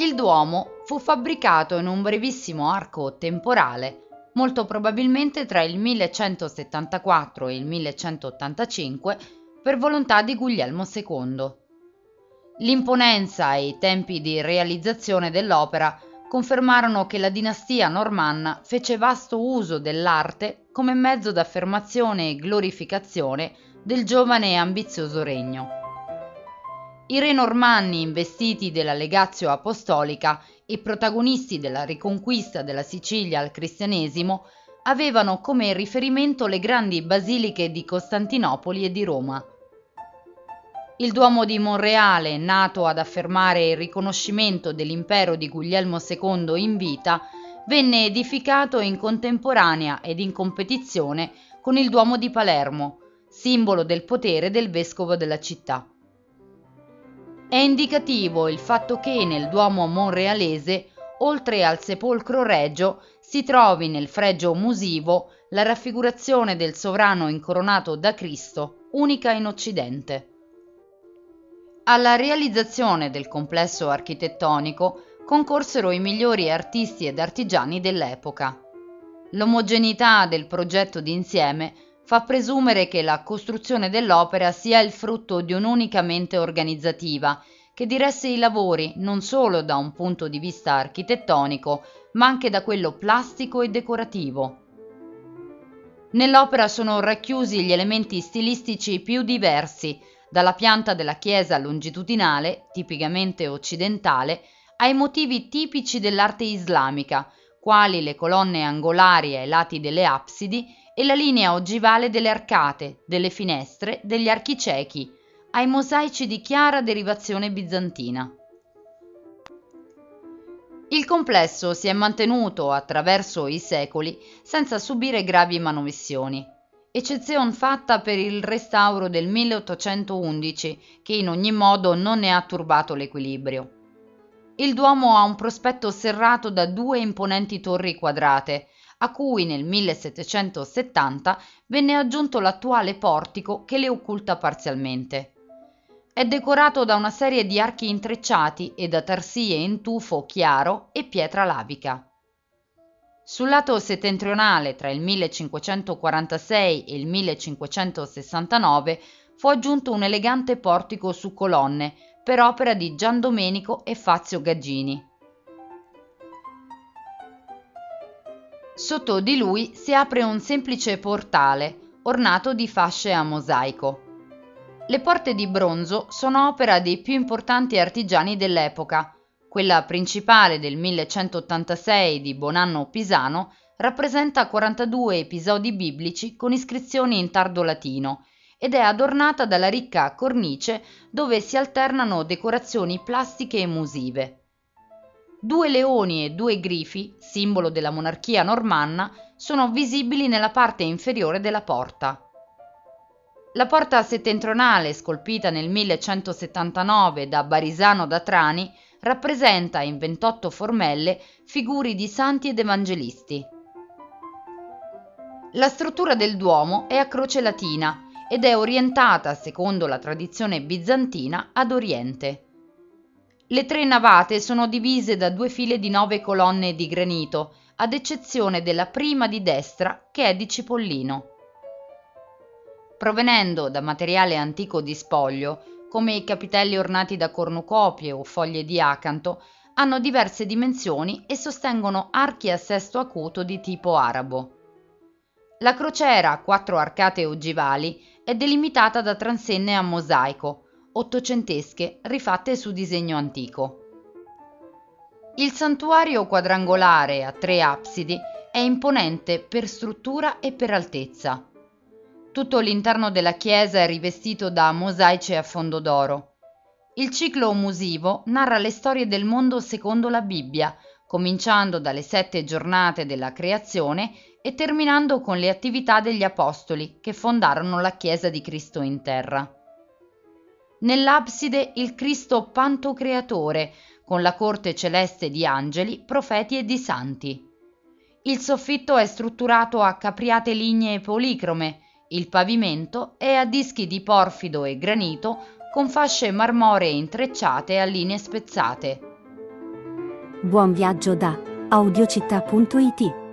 Il Duomo fu fabbricato in un brevissimo arco temporale, molto probabilmente tra il 1174 e il 1185, per volontà di Guglielmo II. L'imponenza e i tempi di realizzazione dell'opera confermarono che la dinastia normanna fece vasto uso dell'arte come mezzo d'affermazione e glorificazione del giovane e ambizioso regno. I re normanni investiti della legatio apostolica e protagonisti della riconquista della Sicilia al cristianesimo avevano come riferimento le grandi basiliche di Costantinopoli e di Roma. Il Duomo di Monreale, nato ad affermare il riconoscimento dell'impero di Guglielmo II in vita, venne edificato in contemporanea ed in competizione con il Duomo di Palermo, simbolo del potere del vescovo della città. È indicativo il fatto che nel Duomo monrealese, oltre al sepolcro regio, si trovi nel fregio musivo la raffigurazione del sovrano incoronato da Cristo, unica in Occidente. Alla realizzazione del complesso architettonico concorsero i migliori artisti ed artigiani dell'epoca. L'omogeneità del progetto d'insieme fa presumere che la costruzione dell'opera sia il frutto di un'unica mente organizzativa che diresse i lavori non solo da un punto di vista architettonico, ma anche da quello plastico e decorativo. Nell'opera sono racchiusi gli elementi stilistici più diversi, dalla pianta della chiesa longitudinale, tipicamente occidentale, ai motivi tipici dell'arte islamica, quali le colonne angolari ai lati delle absidi e la linea ogivale delle arcate, delle finestre, degli archi ciechi, ai mosaici di chiara derivazione bizantina. Il complesso si è mantenuto attraverso i secoli senza subire gravi manomissioni, eccezion fatta per il restauro del 1811 che in ogni modo non ne ha turbato l'equilibrio. Il Duomo ha un prospetto serrato da due imponenti torri quadrate, a cui nel 1770 venne aggiunto l'attuale portico che le occulta parzialmente. È decorato da una serie di archi intrecciati e da tarsie in tufo chiaro e pietra lavica. Sul lato settentrionale, tra il 1546 e il 1569, fu aggiunto un elegante portico su colonne per opera di Gian Domenico e Fazio Gaggini. Sotto di lui si apre un semplice portale ornato di fasce a mosaico. Le porte di bronzo sono opera dei più importanti artigiani dell'epoca. Quella principale del 1186 di Bonanno Pisano rappresenta 42 episodi biblici con iscrizioni in tardo latino ed è adornata dalla ricca cornice dove si alternano decorazioni plastiche e musive. 2 leoni e 2 grifi, simbolo della monarchia normanna, sono visibili nella parte inferiore della porta. La porta settentrionale, scolpita nel 1179 da Barisano da Trani, rappresenta in 28 formelle figure di santi ed evangelisti. La struttura del Duomo è a croce latina ed è orientata, secondo la tradizione bizantina, ad oriente. Le 3 navate sono divise da 2 file di 9 colonne di granito, ad eccezione della prima di destra che è di cipollino. Provenendo da materiale antico di spoglio, come i capitelli ornati da cornucopie o foglie di acanto, hanno diverse dimensioni e sostengono archi a sesto acuto di tipo arabo. La crociera a 4 arcate ogivali è delimitata da transenne a mosaico, ottocentesche rifatte su disegno antico. Il santuario quadrangolare a 3 absidi è imponente per struttura e per altezza. Tutto l'interno della chiesa è rivestito da mosaici a fondo d'oro. Il ciclo musivo narra le storie del mondo secondo la Bibbia, cominciando dalle 7 giornate della creazione e terminando con le attività degli apostoli che fondarono la Chiesa di Cristo in terra. Nell'abside il Cristo Pantocreatore, con la corte celeste di angeli, profeti e di santi. Il soffitto è strutturato a capriate lignee policrome, il pavimento è a dischi di porfido e granito con fasce marmoree intrecciate a linee spezzate. Buon viaggio da audiocittà.it.